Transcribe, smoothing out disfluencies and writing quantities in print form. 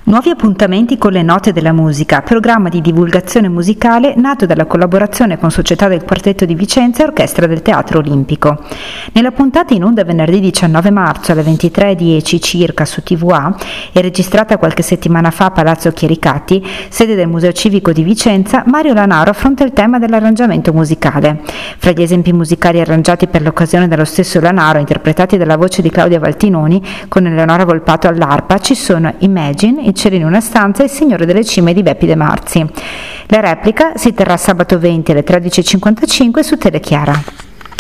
Nuovi appuntamenti con le note della musica, programma di divulgazione musicale nato dalla collaborazione con Società del Quartetto di Vicenza e Orchestra del Teatro Olimpico. Nella puntata in onda venerdì 19 marzo alle 23:10 circa su TVA e registrata qualche settimana fa a Palazzo Chiericati, sede del Museo Civico di Vicenza, Mario Lanaro affronta il tema dell'arrangiamento musicale. Fra gli esempi musicali arrangiati per l'occasione dallo stesso Lanaro, interpretati dalla voce di Claudia Valtinoni, con Eleonora Volpato all'arpa, ci sono Imagine, Il cielo in una stanza e Il Signore delle Cime di Beppi De Marzi. La replica si terrà sabato 20 alle 13:55 su Telechiara.